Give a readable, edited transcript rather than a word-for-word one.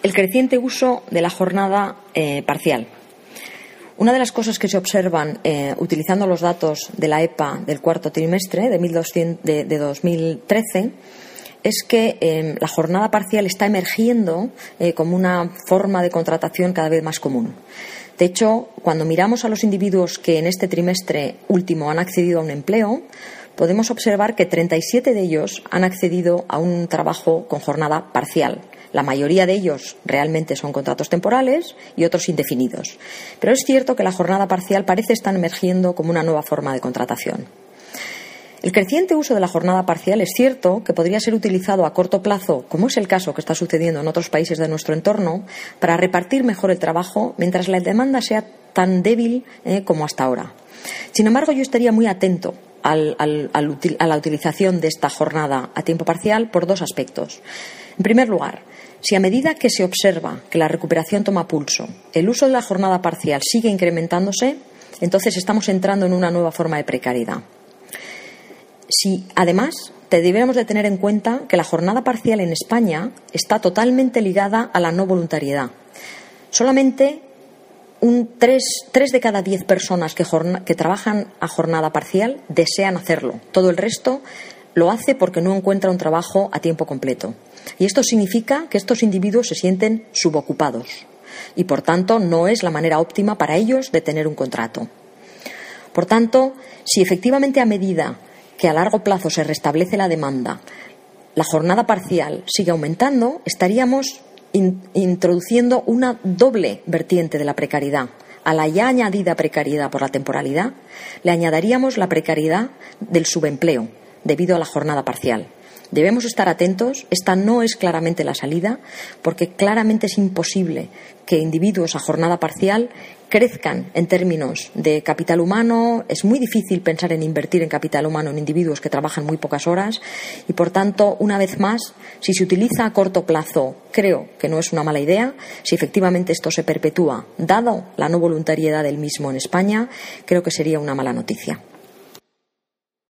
El creciente uso de la jornada parcial. Una de las cosas que se observan utilizando los datos de la EPA del cuarto trimestre de 2013 es que la jornada parcial está emergiendo como una forma de contratación cada vez más común. De hecho, cuando miramos a los individuos que en este trimestre último han accedido a un empleo, podemos observar que 37 de ellos han accedido a un trabajo con jornada parcial. La mayoría de ellos realmente son contratos temporales y otros indefinidos. Pero es cierto que la jornada parcial parece estar emergiendo como una nueva forma de contratación. El creciente uso de la jornada parcial es cierto que podría ser utilizado a corto plazo, como es el caso que está sucediendo en otros países de nuestro entorno, para repartir mejor el trabajo mientras la demanda sea tan débil como hasta ahora. Sin embargo, yo estaría muy atento a la utilización de esta jornada a tiempo parcial por dos aspectos. En primer lugar, si a medida que se observa que la recuperación toma pulso, el uso de la jornada parcial sigue incrementándose, entonces estamos entrando en una nueva forma de precariedad. Si, además, deberíamos de tener en cuenta que la jornada parcial en España está totalmente ligada a la no voluntariedad. Solamente 3 de cada 10 personas que trabajan a jornada parcial desean hacerlo. Todo el resto lo hace porque no encuentra un trabajo a tiempo completo. Y esto significa que estos individuos se sienten subocupados y, por tanto, no es la manera óptima para ellos de tener un contrato. Por tanto, si efectivamente a medida que a largo plazo se restablece la demanda, la jornada parcial sigue aumentando, estaríamos introduciendo una doble vertiente de la precariedad. A la ya añadida precariedad por la temporalidad, le añadiríamos la precariedad del subempleo debido a la jornada parcial. Debemos estar atentos. Esta no es claramente la salida, porque claramente es imposible que individuos a jornada parcial crezcan en términos de capital humano. Es muy difícil pensar en invertir en capital humano en individuos que trabajan muy pocas horas y, por tanto, una vez más, si se utiliza a corto plazo, creo que no es una mala idea. Si efectivamente esto se perpetúa, dado la no voluntariedad del mismo en España, creo que sería una mala noticia.